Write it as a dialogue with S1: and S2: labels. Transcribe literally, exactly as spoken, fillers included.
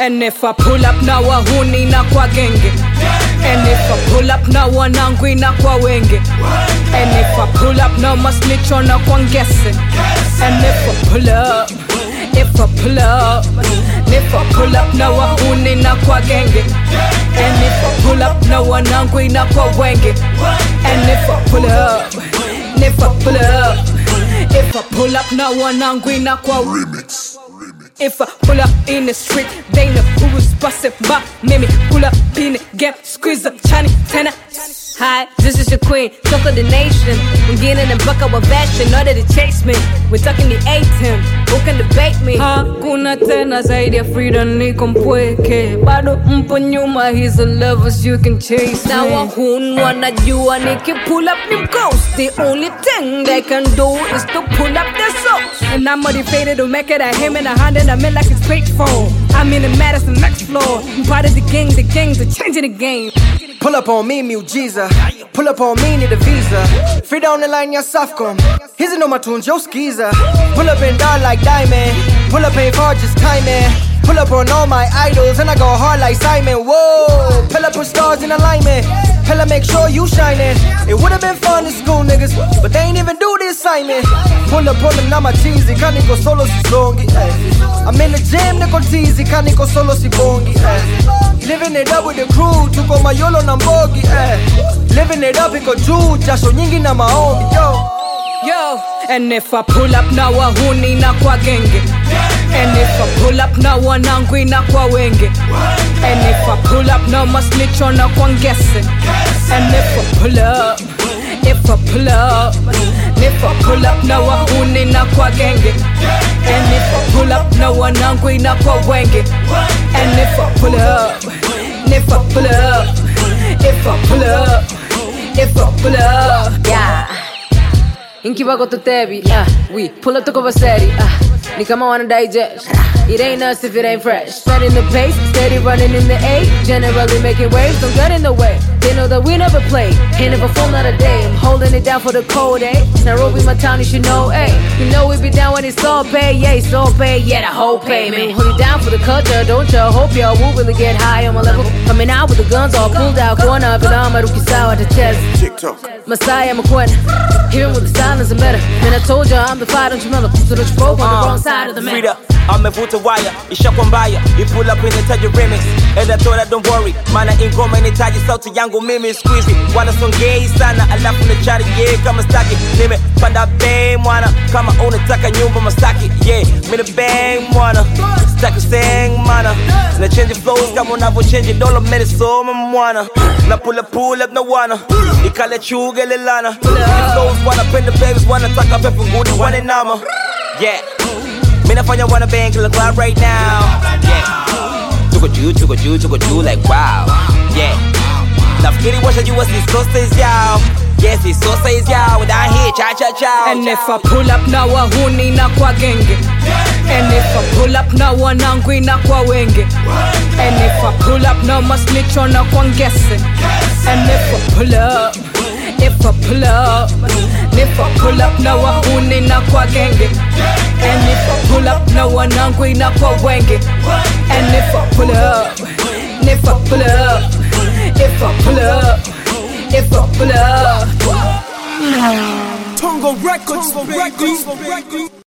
S1: And if I pull up na wahuni na kwa genge. And if I pull up na wanangwi na kwa wenge. And if I pull up na masnicho na kwa ngese. And if I pull up, if I pull up, and if I pull up na wahuni na kwa genge. And if I pull up na wanangwi na kwa wenge. And if I pull up, and if I pull up, if I pull up na wanangwi na kwa remix. If I pull up in the street, they know who was bustin' by me. Pull up in the game, squeeze up, Chani, Tana.
S2: Hi, this is your queen, talk of the nation. I'm getting in bucket with fashion, know that it chase me. We're talking the A-Team, who can debate me?
S1: Hakuna tena zaidi ya freedom niko mpweke. Bado mpo nyuma, he's a lovers you can chase me.
S2: Now wahun wanajua niki pull up them ghosts. The only thing they can do is to pull up their souls.
S1: And I'm motivated to make it a him and a hand and I'm in like it's fake phone. I'm in the Madison next floor. I'm part of the gang, the gang's are changing the game.
S3: Pull up on me, miujiza. Pull up on me, need a visa. Free down the line, ya Safcom. Hizi no matunes, yo skiza. Pull up and down like diamond. Pull up ain't for just timing. Pull up on all my idols and I go hard like Simon. Whoa, pull up with stars in alignment. Pull up, make sure you shining. It would've been fun in school, niggas, but they ain't even do the assignment. Pull up on them, now my cheesy. Kaniko solo si songi. I'm in the gym, niko teasy. Kaniko solo si bongi. Living it up with the crew, tuko mayolo na mbogi. Living it up, iko juu, jasho nyingi na maombi. Yo,
S1: yo, and if I pull up na wahuni na kwa genge. And if I pull up na wanangwi na kwa wenge. And if I pull up na masnicho na kwa ngese. And if I pull up, if I pull up, and if I pull up na wahuni na kwa genge. And if I pull up na wanangwi na kwa wenge. And if I pull up, and if I pull up, if I pull up, if I pull up,
S2: yeah. Inki wako tutebi, ah, we pull up to cover steady, ah. Ni kama wanna digest. It ain't us if it ain't fresh. Setting the pace, steady running in the A. Generally making waves, don't get in the way. They know that we never play, ain't never fall not a day. I'm holding it down for the cold, eh? Nairobi, my town, you should know, eh? You know we be down when it's all pay, yeah, it's all pay, yeah, the whole payment. Hold it down for the culture, don't ya? Hope y'all will really get high on my level. Coming out with the guns all pulled out, corner, but I'm a rookie sour at the chest.
S3: TikTok.
S2: Messiah, I'm a queen. Hearing with the silence is better. Man, I told ya I'm the fight, don't you remember? So don't you broke on the wrong side of the man.
S4: Amevuta wire, ishakuwa mbaya. You pull up in the touch remix. And I told her don't worry, mana ingoma inahitaji sauti yangu mimi squeezy. Wanasongei sana, alafu nachari yeah kama staki. Nimepanda bei mwana, kama unataka nyumba masaki. Yeah, mina bang mwana, staki sing mana. Na change flows kama unavyo change dollar medisoma mwana. Na pull up pull up na wana, ikale chuga lelana. Flows wanapenda babies, wanataka pepe nguni wanenama. Yeah. Mina fanya wanna bang to the club right now. Yeah. Tuko juu, tuko juu, tuko juu like wow. Yeah. Nafikiri washa jua si so says y'all. Yes, it's so says y'all. When I hear cha cha cha.
S1: And if I pull up na wahuni na kwa genge. And if I pull up na wanangwi na kwa wenge. And if I pull up na masnicho na kwa ngese. And if I pull up, if I pull up, and if I pull up na wahuni na kwa genge. And if I pull up na wanangwi na kwa wenge. And if I pull up, and if I pull up, if I pull up, if I pull up.
S3: Tongo Records, Tongo Records.